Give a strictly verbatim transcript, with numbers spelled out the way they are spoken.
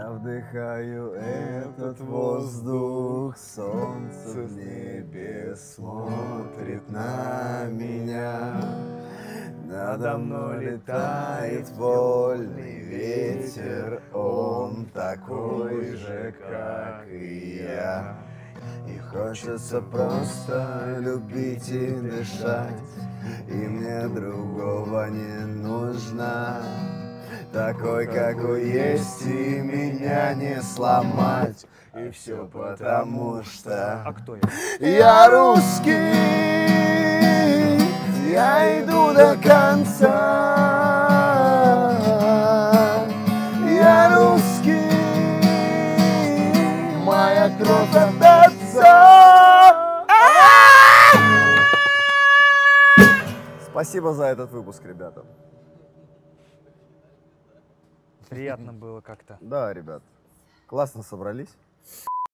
Я вдыхаю этот воздух, солнце в небе смотрит на меня. Надо мной летает вольный ветер, он такой же, как и я. И хочется просто любить и дышать, и мне другого не нужно. Такой, какой есть, и меня не сломать. И все потому, что А кто я? я русский, я иду до конца. Я русский, моя кровь от отца. Спасибо за этот выпуск, ребята. Приятно было как-то. Да, ребят, классно собрались.